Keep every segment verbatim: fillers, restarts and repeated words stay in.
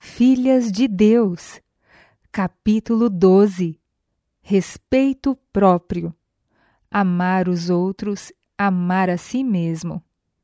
Filhas de Deus. Capítulo doze. Respeito próprio. Amar os outros, amar a si mesmo.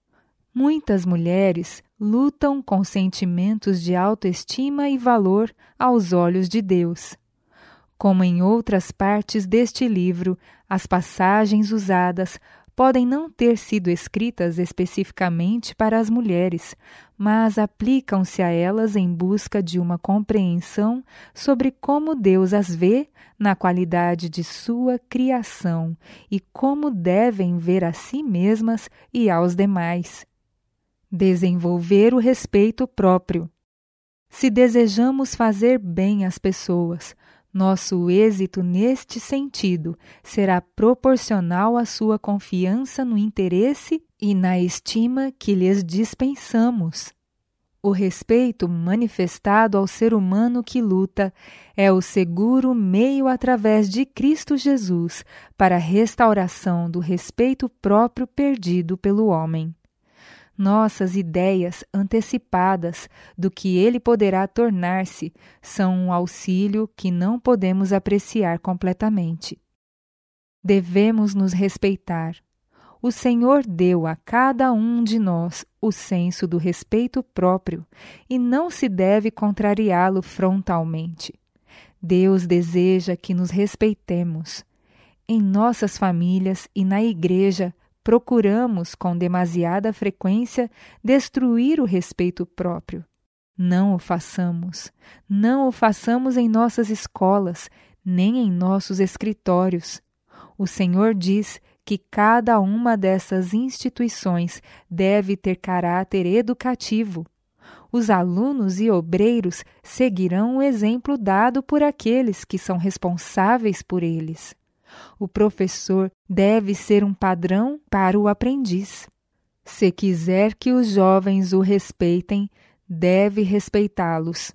Muitas mulheres lutam com sentimentos de autoestima e valor aos olhos de Deus. Como em outras partes deste livro, as passagens usadas podem não ter sido escritas especificamente para as mulheres, mas aplicam-se a elas em busca de uma compreensão sobre como Deus as vê na qualidade de sua criação e como devem ver a si mesmas e aos demais. Desenvolver o respeito próprio. Se desejamos fazer bem às pessoas, nosso êxito neste sentido será proporcional à sua confiança no interesse e na estima que lhes dispensamos. O respeito manifestado ao ser humano que luta é o seguro meio através de Cristo Jesus para a restauração do respeito próprio perdido pelo homem. Nossas ideias antecipadas do que ele poderá tornar-se são um auxílio que não podemos apreciar completamente. Devemos nos respeitar. O Senhor deu a cada um de nós o senso do respeito próprio e não se deve contrariá-lo frontalmente. Deus deseja que nos respeitemos. Em nossas famílias e na igreja, procuramos, com demasiada frequência, destruir o respeito próprio. Não o façamos. Não o façamos em nossas escolas, nem em nossos escritórios. O Senhor diz que cada uma dessas instituições deve ter caráter educativo. Os alunos e obreiros seguirão o exemplo dado por aqueles que são responsáveis por eles. O professor deve ser um padrão para o aprendiz. Se quiser que os jovens o respeitem, deve respeitá-los.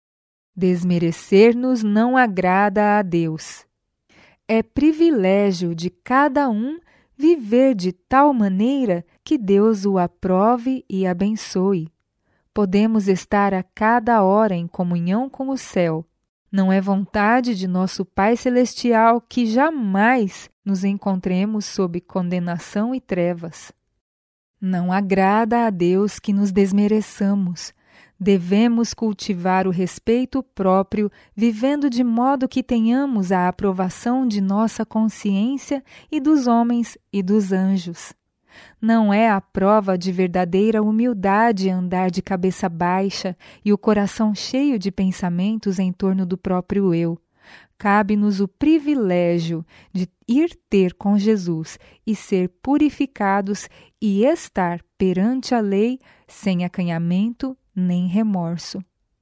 Desmerecer-nos não agrada a Deus. É privilégio de cada um viver de tal maneira que Deus o aprove e abençoe. Podemos estar a cada hora em comunhão com o céu. Não é vontade de nosso Pai Celestial que jamais nos encontremos sob condenação e trevas. Não agrada a Deus que nos desmereçamos. Devemos cultivar o respeito próprio, vivendo de modo que tenhamos a aprovação de nossa consciência e dos homens e dos anjos. Não é a prova de verdadeira humildade andar de cabeça baixa e o coração cheio de pensamentos em torno do próprio eu. Cabe-nos o privilégio de ir ter com Jesus e ser purificados e estar perante a lei sem acanhamento nem remorso.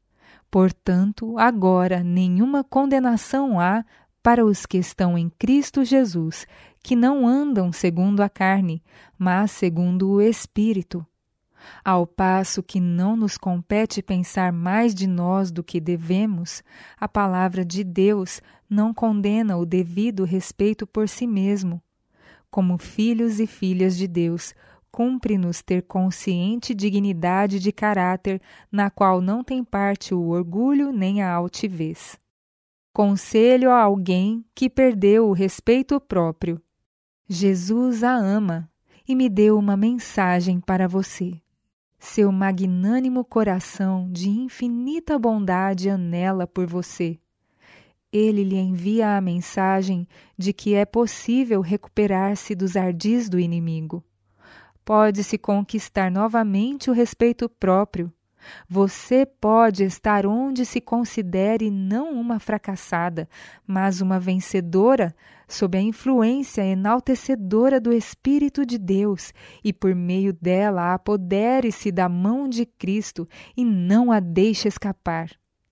Portanto, agora nenhuma condenação há para os que estão em Cristo Jesus, que não andam segundo a carne, mas segundo o Espírito. Ao passo que não nos compete pensar mais de nós do que devemos, a palavra de Deus não condena o devido respeito por si mesmo. Como filhos e filhas de Deus, cumpre-nos ter consciente dignidade de caráter, na qual não tem parte o orgulho nem a altivez. Conselho a alguém que perdeu o respeito próprio. Jesus a ama e me deu uma mensagem para você. Seu magnânimo coração de infinita bondade anela por você. Ele lhe envia a mensagem de que é possível recuperar-se dos ardis do inimigo. Pode-se conquistar novamente o respeito próprio. Você pode estar onde se considere não uma fracassada, mas uma vencedora, sob a influência enaltecedora do Espírito de Deus, e por meio dela apodere-se da mão de Cristo e não a deixe escapar.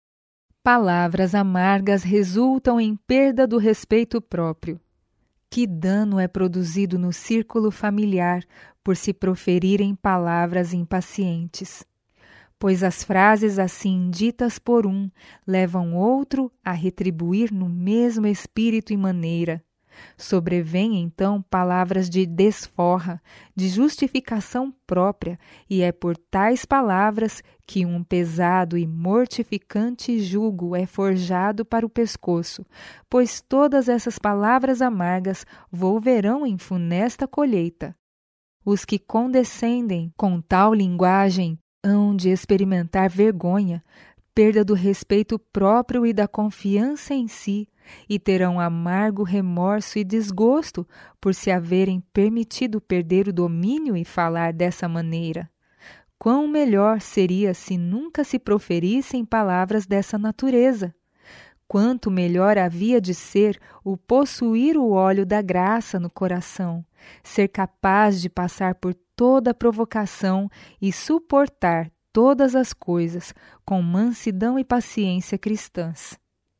Palavras amargas resultam em perda do respeito próprio. Que dano é produzido no círculo familiar por se proferirem palavras impacientes? Pois as frases assim ditas por um levam outro a retribuir no mesmo espírito e maneira. Sobrevêm então palavras de desforra, de justificação própria, e é por tais palavras que um pesado e mortificante jugo é forjado para o pescoço, pois todas essas palavras amargas volverão em funesta colheita. Os que condescendem com tal linguagem hão de experimentar vergonha, perda do respeito próprio e da confiança em si, e terão amargo remorso e desgosto por se haverem permitido perder o domínio e falar dessa maneira. Quão melhor seria se nunca se proferissem palavras dessa natureza! Quanto melhor havia de ser o possuir o óleo da graça no coração, ser capaz de passar por toda provocação e suportar todas as coisas com mansidão e paciência cristãs.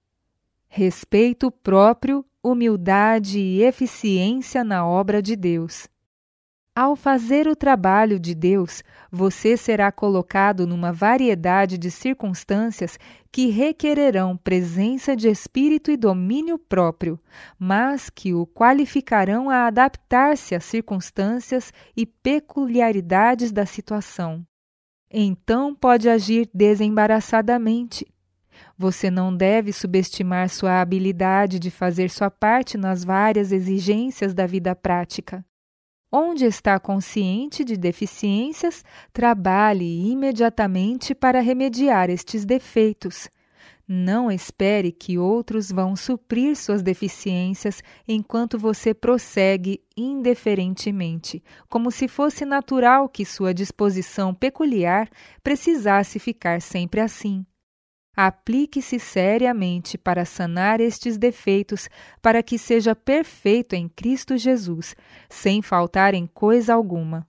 Respeito próprio, humildade e eficiência na obra de Deus. Ao fazer o trabalho de Deus, você será colocado numa variedade de circunstâncias que requererão presença de espírito e domínio próprio, mas que o qualificarão a adaptar-se às circunstâncias e peculiaridades da situação. Então pode agir desembaraçadamente. Você não deve subestimar sua habilidade de fazer sua parte nas várias exigências da vida prática. Onde está consciente de deficiências, trabalhe imediatamente para remediar estes defeitos. Não espere que outros vão suprir suas deficiências enquanto você prossegue indiferentemente, como se fosse natural que sua disposição peculiar precisasse ficar sempre assim. Aplique-se seriamente para sanar estes defeitos, para que seja perfeito em Cristo Jesus, sem faltar em coisa alguma.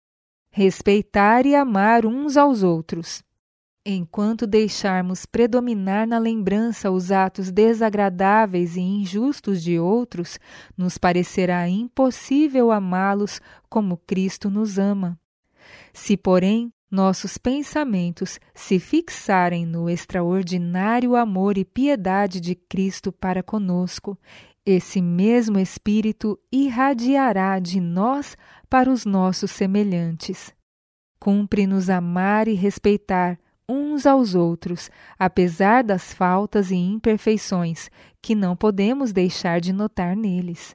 Respeitar e amar uns aos outros. Enquanto deixarmos predominar na lembrança os atos desagradáveis e injustos de outros, nos parecerá impossível amá-los como Cristo nos ama. Se, porém, nossos pensamentos se fixarem no extraordinário amor e piedade de Cristo para conosco, esse mesmo Espírito irradiará de nós para os nossos semelhantes. Cumpre-nos amar e respeitar uns aos outros, apesar das faltas e imperfeições que não podemos deixar de notar neles.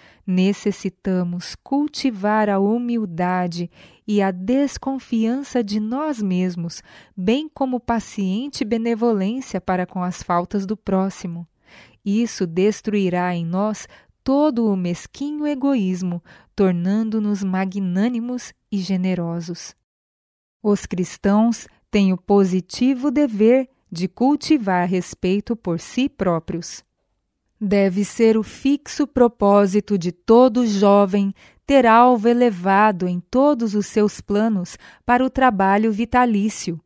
Necessitamos cultivar a humildade e a desconfiança de nós mesmos, bem como paciente benevolência para com as faltas do próximo. Isso destruirá em nós todo o mesquinho egoísmo, tornando-nos magnânimos e generosos. Os cristãos têm o positivo dever de cultivar respeito por si próprios. Deve ser o fixo propósito de todo jovem ter alvo elevado em todos os seus planos para o trabalho vitalício.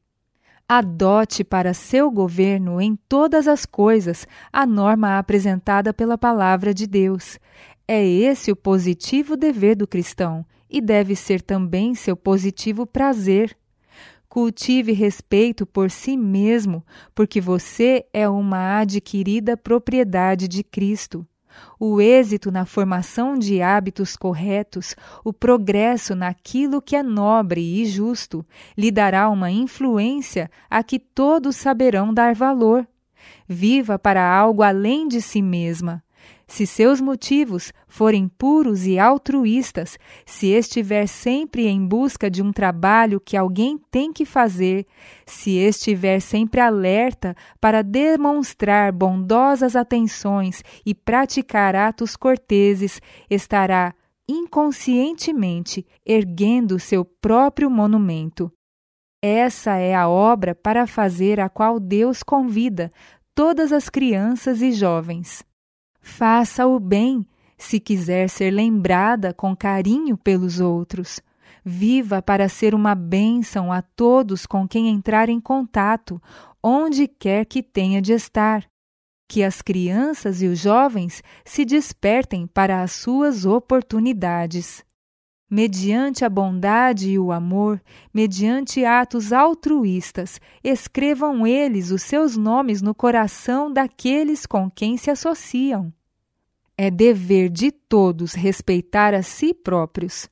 Adote para seu governo em todas as coisas a norma apresentada pela Palavra de Deus. É esse o positivo dever do cristão e deve ser também seu positivo prazer. Cultive respeito por si mesmo, porque você é uma adquirida propriedade de Cristo. O êxito na formação de hábitos corretos, o progresso naquilo que é nobre e justo, lhe dará uma influência a que todos saberão dar valor. Viva para algo além de si mesma. Se seus motivos forem puros e altruístas, se estiver sempre em busca de um trabalho que alguém tem que fazer, se estiver sempre alerta para demonstrar bondosas atenções e praticar atos corteses, estará inconscientemente erguendo seu próprio monumento. Essa é a obra para fazer a qual Deus convida todas as crianças e jovens. Faça o bem, se quiser ser lembrada com carinho pelos outros. Viva para ser uma bênção a todos com quem entrar em contato, onde quer que tenha de estar. Que as crianças e os jovens se despertem para as suas oportunidades. Mediante a bondade e o amor, mediante atos altruístas, escrevam eles os seus nomes no coração daqueles com quem se associam. É dever de todos respeitar a si próprios.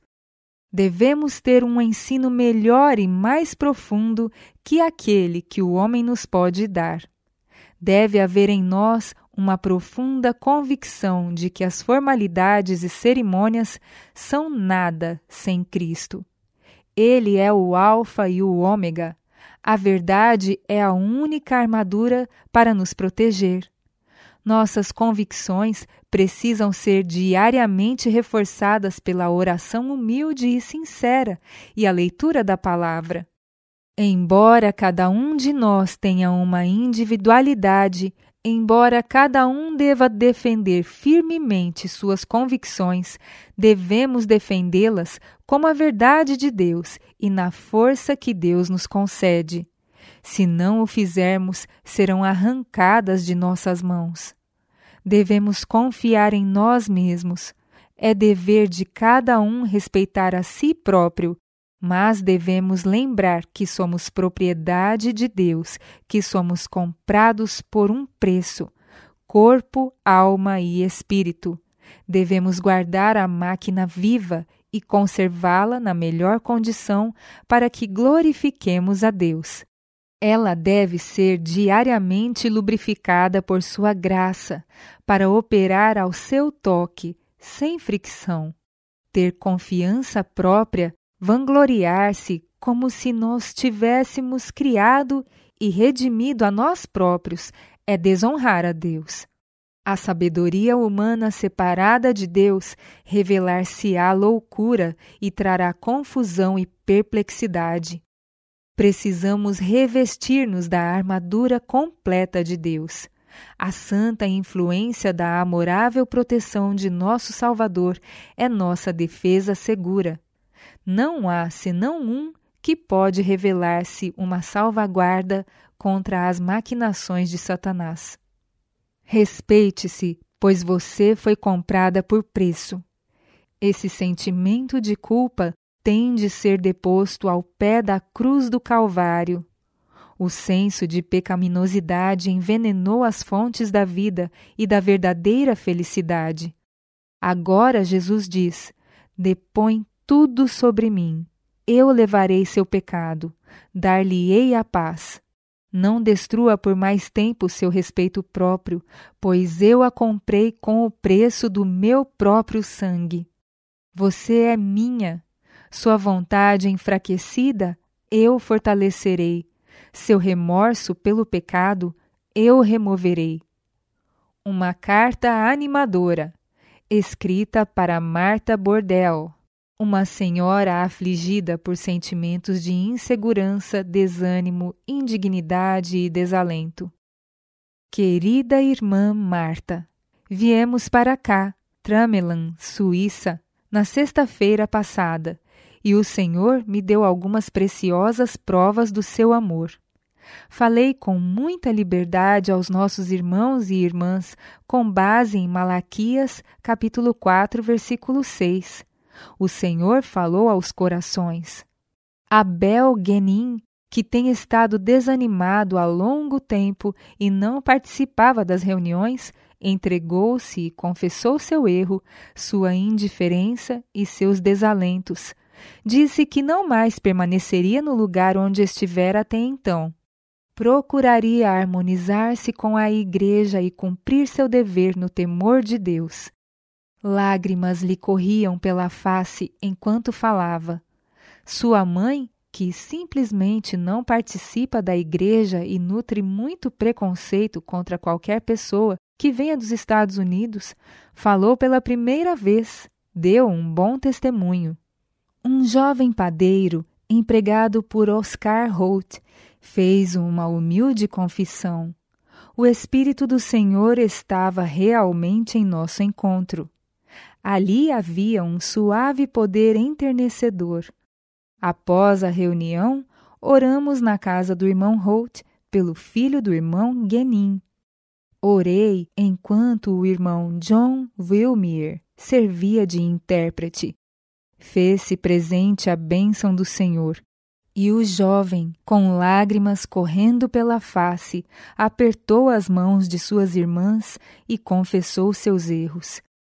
Devemos ter um ensino melhor e mais profundo que aquele que o homem nos pode dar. Deve haver em nós uma profunda convicção de que as formalidades e cerimônias são nada sem Cristo. Ele é o Alfa e o Ômega. A verdade é a única armadura para nos proteger. Nossas convicções precisam ser diariamente reforçadas pela oração humilde e sincera e a leitura da palavra. Embora cada um de nós tenha uma individualidade, embora cada um deva defender firmemente suas convicções, devemos defendê-las como a verdade de Deus e na força que Deus nos concede. Se não o fizermos, serão arrancadas de nossas mãos. Devemos confiar em nós mesmos. É dever de cada um respeitar a si próprio, mas devemos lembrar que somos propriedade de Deus, que somos comprados por um preço, corpo, alma e espírito. Devemos guardar a máquina viva e conservá-la na melhor condição para que glorifiquemos a Deus. Ela deve ser diariamente lubrificada por sua graça, para operar ao seu toque, sem fricção. Ter confiança própria, vangloriar-se como se nós tivéssemos criado e redimido a nós próprios, é desonrar a Deus. A sabedoria humana separada de Deus revelar-se-á loucura e trará confusão e perplexidade. Precisamos revestir-nos da armadura completa de Deus. A santa influência da amorável proteção de nosso Salvador é nossa defesa segura. Não há senão um que pode revelar-se uma salvaguarda contra as maquinações de Satanás. Respeite-se, pois você foi comprada por preço. Esse sentimento de culpa tem de ser deposto ao pé da cruz do Calvário. O senso de pecaminosidade envenenou as fontes da vida e da verdadeira felicidade. Agora Jesus diz: depõe tudo sobre mim. Eu levarei seu pecado, dar-lhe-ei a paz. Não destrua por mais tempo seu respeito próprio, pois eu a comprei com o preço do meu próprio sangue. Você é minha. Sua vontade enfraquecida, eu fortalecerei. Seu remorso pelo pecado, eu removerei. Uma carta animadora, escrita para Marta Bordel, uma senhora afligida por sentimentos de insegurança, desânimo, indignidade e desalento. Querida irmã Marta, viemos para cá, Tramelan, Suíça, na sexta-feira passada, e o Senhor me deu algumas preciosas provas do seu amor. Falei com muita liberdade aos nossos irmãos e irmãs, com base em Malaquias, capítulo quatro, versículo seis. O Senhor falou aos corações. Abel Guenin, que tem estado desanimado há longo tempo e não participava das reuniões, entregou-se e confessou seu erro, sua indiferença e seus desalentos. Disse que não mais permaneceria no lugar onde estivera até então. Procuraria harmonizar-se com a igreja e cumprir seu dever no temor de Deus. Lágrimas lhe corriam pela face enquanto falava. Sua mãe, que simplesmente não participa da igreja e nutre muito preconceito contra qualquer pessoa que venha dos Estados Unidos, falou pela primeira vez, deu um bom testemunho. Um jovem padeiro, empregado por Oscar Holt, fez uma humilde confissão. O Espírito do Senhor estava realmente em nosso encontro. Ali havia um suave poder enternecedor. Após a reunião, oramos na casa do irmão Holt pelo filho do irmão Guenin. Orei enquanto o irmão John Wilmere servia de intérprete. Fez-se presente a bênção do Senhor, e o jovem, com lágrimas correndo pela face, apertou as mãos de suas irmãs e confessou seus erros.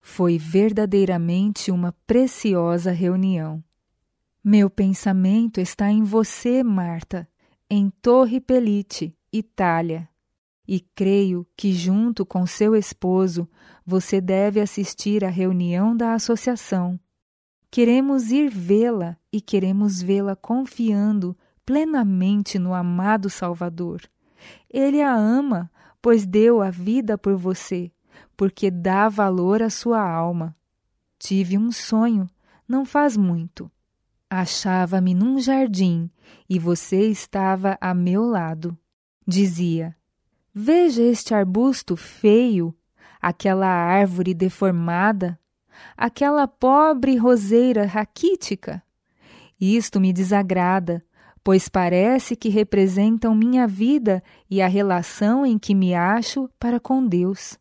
Foi verdadeiramente uma preciosa reunião. Meu pensamento está em você, Marta, em Torre Pelite, Itália. E creio que, junto com seu esposo, você deve assistir à reunião da associação. Queremos ir vê-la e queremos vê-la confiando plenamente no amado Salvador. Ele a ama, pois deu a vida por você, porque dá valor à sua alma. Tive um sonho, não faz muito. Achava-me num jardim e você estava a meu lado. Dizia: veja este arbusto feio, aquela árvore deformada, aquela pobre roseira raquítica. Isto me desagrada, pois parece que representam minha vida e a relação em que me acho para com Deus.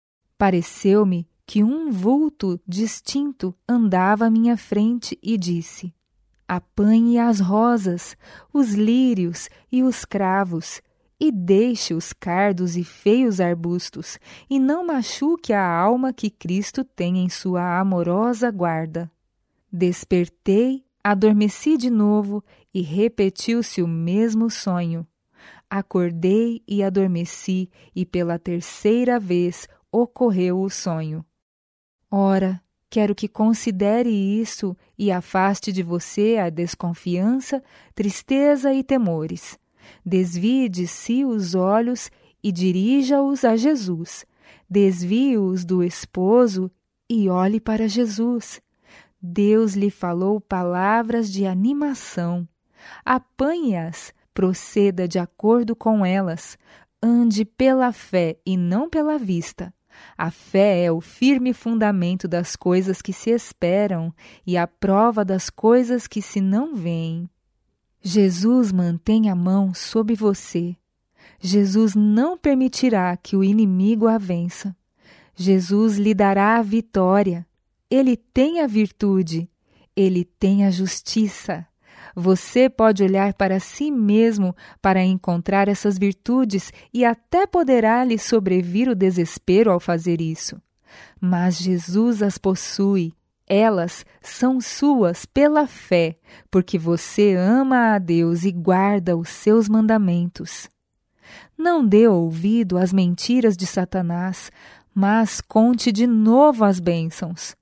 Pareceu-me que um vulto distinto andava à minha frente e disse: apanhe as rosas, os lírios e os cravos, e deixe os cardos e feios arbustos, e não machuque a alma que Cristo tem em sua amorosa guarda. Despertei, adormeci de novo e repetiu-se o mesmo sonho. Acordei e adormeci, e pela terceira vez ocorreu o sonho. Ora, quero que considere isso e afaste de você a desconfiança, tristeza e temores. Desvie de si os olhos e dirija-os a Jesus. Desvie-os do esposo e olhe para Jesus. Deus lhe falou palavras de animação. Apanhe-as, proceda de acordo com elas. Ande pela fé e não pela vista. A fé é o firme fundamento das coisas que se esperam e a prova das coisas que se não veem. Jesus mantém a mão sobre você. Jesus não permitirá que o inimigo a vença. Jesus lhe dará a vitória. Ele tem a virtude. Ele tem a justiça. Você pode olhar para si mesmo para encontrar essas virtudes e até poderá lhe sobrevir o desespero ao fazer isso. Mas Jesus as possui. Elas são suas pela fé, porque você ama a Deus e guarda os seus mandamentos. Não dê ouvido às mentiras de Satanás, mas conte de novo as bênçãos.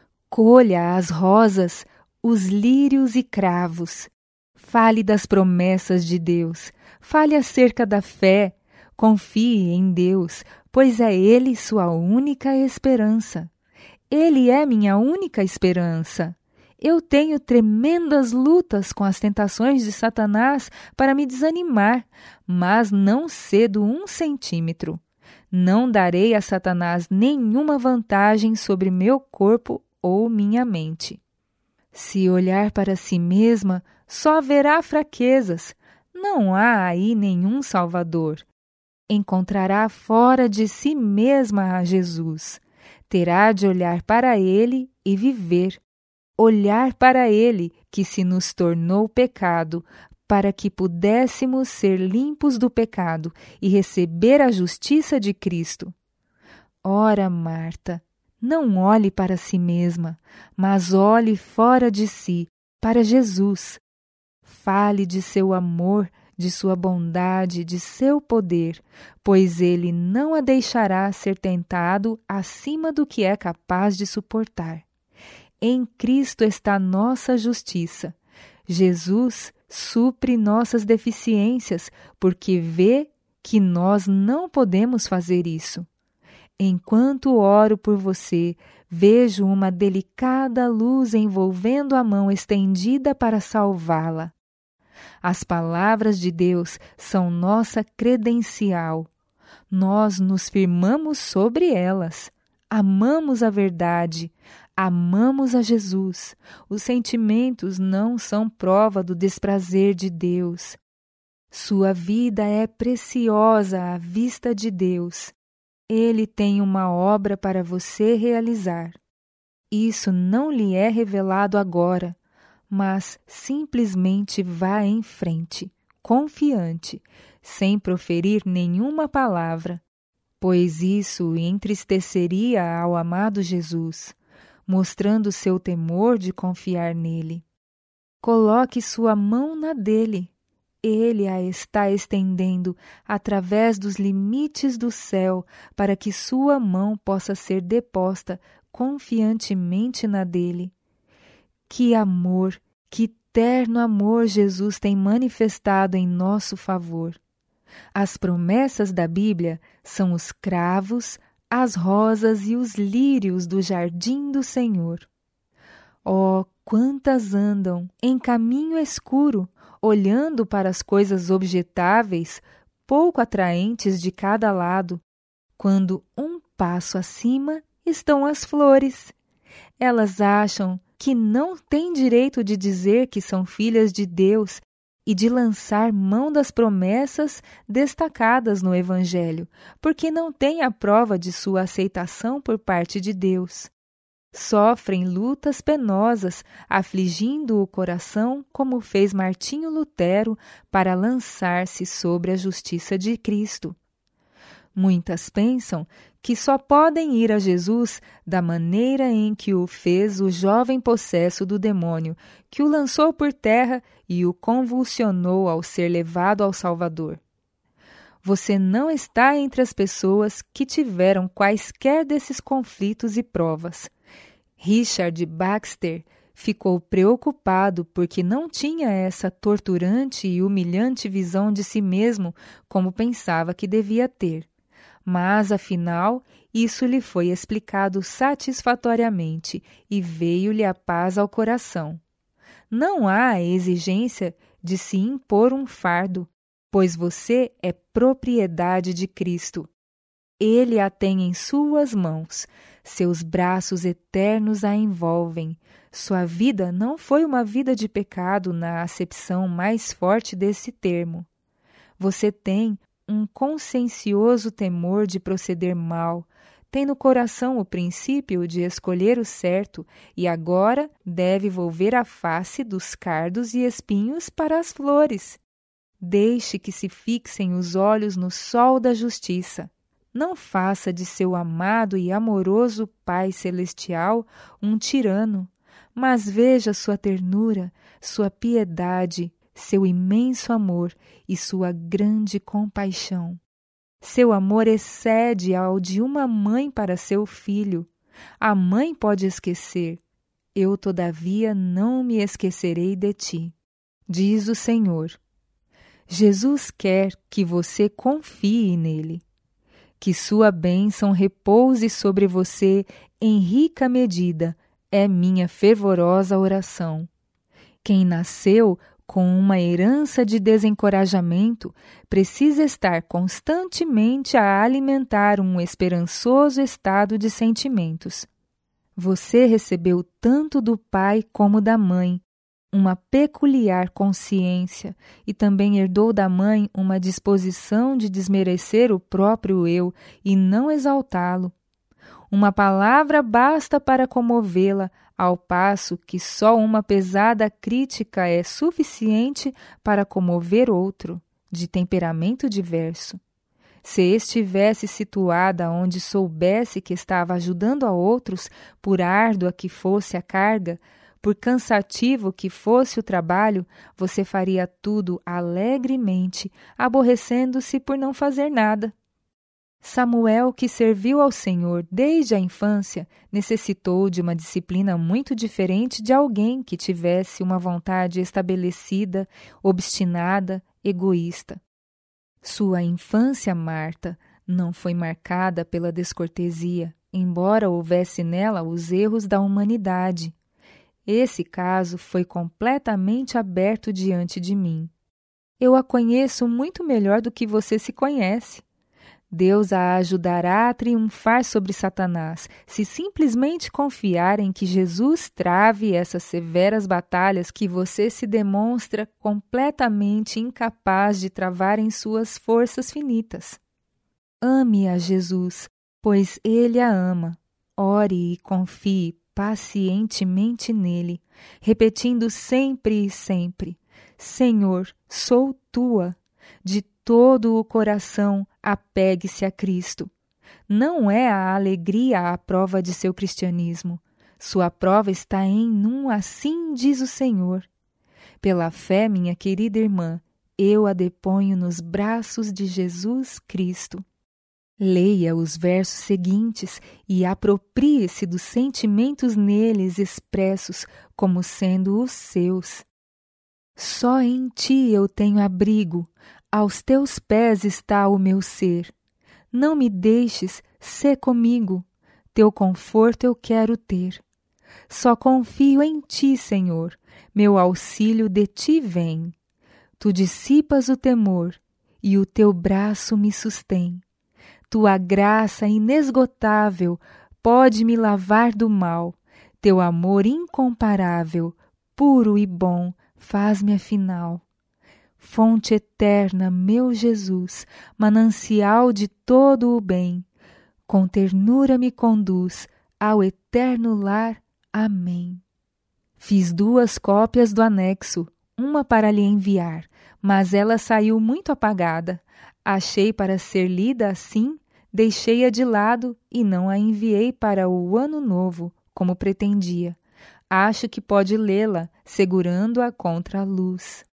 Colha as rosas, os lírios e cravos. Fale das promessas de Deus. Fale acerca da fé. Confie em Deus, pois é Ele sua única esperança. Ele é minha única esperança. Eu tenho tremendas lutas com as tentações de Satanás para me desanimar, mas não cedo um centímetro. Não darei a Satanás nenhuma vantagem sobre meu corpo ou minha mente. Se olhar para si mesma, só verá fraquezas. Não há aí nenhum Salvador. Encontrará fora de si mesma a Jesus. Terá de olhar para Ele e viver. Olhar para Ele, que se nos tornou pecado, para que pudéssemos ser limpos do pecado e receber a justiça de Cristo. Ora, Marta, não olhe para si mesma, mas olhe fora de si, para Jesus. Fale de seu amor, de sua bondade, de seu poder, pois Ele não a deixará ser tentado acima do que é capaz de suportar. Em Cristo está nossa justiça. Jesus supre nossas deficiências, porque vê que nós não podemos fazer isso. Enquanto oro por você, vejo uma delicada luz envolvendo a mão estendida para salvá-la. As palavras de Deus são nossa credencial. Nós nos firmamos sobre elas. Amamos a verdade. Amamos a Jesus. Os sentimentos não são prova do desprazer de Deus. Sua vida é preciosa à vista de Deus. Ele tem uma obra para você realizar. Isso não lhe é revelado agora, mas simplesmente vá em frente, confiante, sem proferir nenhuma palavra. pois isso entristeceria ao amado Jesus, mostrando seu temor de confiar nele. Coloque sua mão na dele. Ele a está estendendo através dos limites do céu para que sua mão possa ser deposta confiantemente na dele. Que amor, que terno amor Jesus tem manifestado em nosso favor. As promessas da Bíblia são os cravos, as rosas e os lírios do jardim do Senhor. Oh, quantas andam em caminho escuro, olhando para as coisas objetáveis, pouco atraentes de cada lado, quando um passo acima estão as flores. Elas acham que não têm direito de dizer que são filhas de Deus e de lançar mão das promessas destacadas no Evangelho, porque não têm a prova de sua aceitação por parte de Deus. Sofrem lutas penosas, afligindo o coração, como fez Martinho Lutero para lançar-se sobre a justiça de Cristo. Muitas pensam que só podem ir a Jesus da maneira em que o fez o jovem possesso do demônio, que o lançou por terra e o convulsionou ao ser levado ao Salvador. Você não está entre as pessoas que tiveram quaisquer desses conflitos e provas. Richard Baxter ficou preocupado porque não tinha essa torturante e humilhante visão de si mesmo como pensava que devia ter. Mas, afinal, isso lhe foi explicado satisfatoriamente e veio-lhe a paz ao coração. Não há a exigência de se impor um fardo, pois você é propriedade de Cristo. Ele a tem em suas mãos, seus braços eternos a envolvem. Sua vida não foi uma vida de pecado na acepção mais forte desse termo. Você tem um consciencioso temor de proceder mal, tem no coração o princípio de escolher o certo e agora deve volver a face dos cardos e espinhos para as flores. Deixe que se fixem os olhos no sol da justiça. Não faça de seu amado e amoroso Pai Celestial um tirano, mas veja sua ternura, sua piedade, seu imenso amor e sua grande compaixão. Seu amor excede ao de uma mãe para seu filho. A mãe pode esquecer. Eu, todavia, não me esquecerei de ti, diz o Senhor. Jesus quer que você confie nele. Que sua bênção repouse sobre você em rica medida, é minha fervorosa oração. Quem nasceu com uma herança de desencorajamento precisa estar constantemente a alimentar um esperançoso estado de sentimentos. Você recebeu tanto do pai como da mãe uma peculiar consciência e também herdou da mãe uma disposição de desmerecer o próprio eu e não exaltá-lo. Uma palavra basta para comovê-la, ao passo que só uma pesada crítica é suficiente para comover outro, de temperamento diverso. Se estivesse situada onde soubesse que estava ajudando a outros, por árdua que fosse a carga, por cansativo que fosse o trabalho, você faria tudo alegremente, aborrecendo-se por não fazer nada. Samuel, que serviu ao Senhor desde a infância, necessitou de uma disciplina muito diferente de alguém que tivesse uma vontade estabelecida, obstinada, egoísta. Sua infância, Marta, não foi marcada pela descortesia, embora houvesse nela os erros da humanidade. Esse caso foi completamente aberto diante de mim. Eu a conheço muito melhor do que você se conhece. Deus a ajudará a triunfar sobre Satanás, se simplesmente confiar em que Jesus trave essas severas batalhas que você se demonstra completamente incapaz de travar em suas forças finitas. Ame a Jesus, pois Ele a ama. Ore e confie pacientemente nele, repetindo sempre e sempre: Senhor, sou tua. De todo o coração, apegue-se a Cristo. Não é a alegria a prova de seu cristianismo. Sua prova está em um assim diz o Senhor. Pela fé, minha querida irmã, eu a deponho nos braços de Jesus Cristo. Leia os versos seguintes e aproprie-se dos sentimentos neles expressos como sendo os seus. Só em ti eu tenho abrigo, aos teus pés está o meu ser. Não me deixes, sê comigo, teu conforto eu quero ter. Só confio em ti, Senhor, meu auxílio de ti vem. Tu dissipas o temor e o teu braço me sustém. Tua graça inesgotável pode me lavar do mal. Teu amor incomparável, puro e bom, faz-me afinal. Fonte eterna, meu Jesus, manancial de todo o bem, com ternura me conduz ao eterno lar. Amém. Fiz duas cópias do anexo, uma para lhe enviar, mas ela saiu muito apagada. Achei para ser lida assim, deixei-a de lado e não a enviei para o ano novo, como pretendia. Acho que pode lê-la, segurando-a contra a luz.